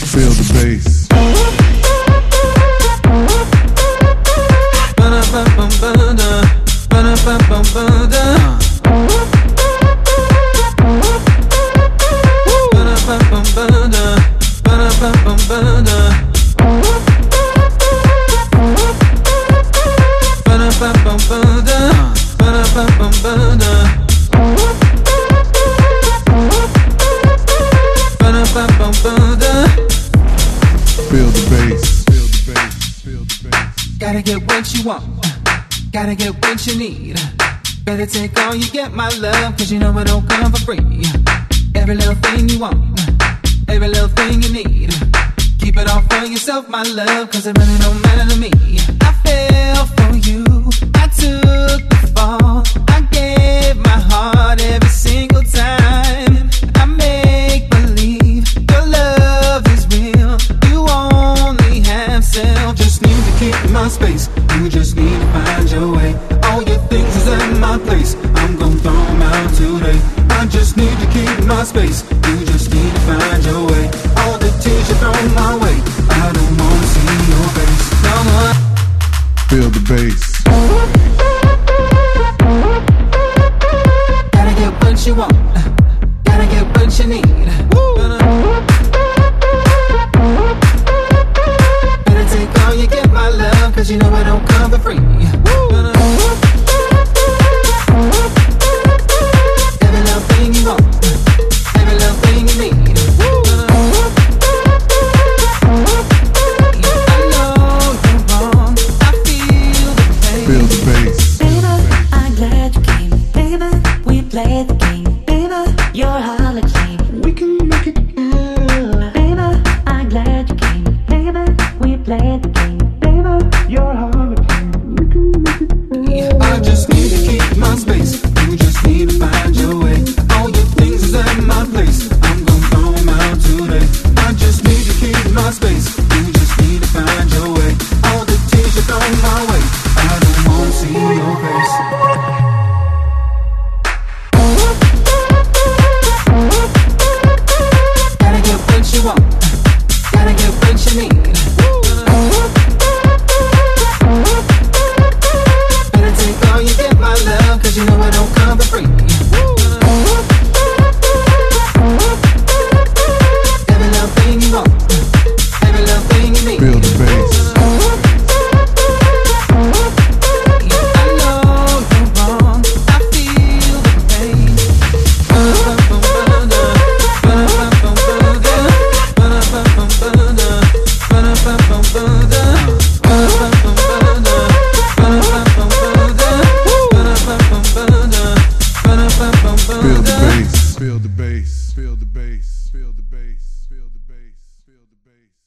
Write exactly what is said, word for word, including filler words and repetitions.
Feel the bass. Feel the bass. Feel the bass. Feel the bass. Gotta get what you want, gotta get what you need. Better take all you get, my love, cause you know it don't come for free. Every little thing you want, every little thing you need. Keep it all for yourself, my love, cause it really don't matter to me. I fell for you, I took the fall, I gave my heart every single time. I make believe your love is real, you only have self. Just need to keep my space, you just need to find your way. All your things is at my place, I'm gon' throw them out today. I just need to keep my space, you just need to find your way. All the tears you throw my way, I don't wanna see your face no more. Feel the bass. Gotta get what you want, gotta get what you need. Better take all you get, my love, cause you know it don't come for free. Every little thing you want, every little thing you need. I know you're wrong, I feel the pain. Feel the bass. Baby, I'm glad you came. Baby, we played the game. Baby, you're a holiday. We can make it good. Baby, I'm glad you came. Baby, we played the game. Baby, you're a holiday. We can make it good. I just need to keep my space, you just need to find your way. All your things is at my place, I'm gon' throw them out today. I just need to keep my space, you just need to find your way. All the tears you throw my way, I don't wanna see your face. Gotta get what you want, gotta get what you need. Better take all you get, my love, cause you know it don't come for free. Every little thing you want, every little thing you need. Feel the bass. I know you're wrong, I feel the pain. Feel the bass. Feel the bass. Feel the bass. Feel the bass. Feel the bass. Feel the bass.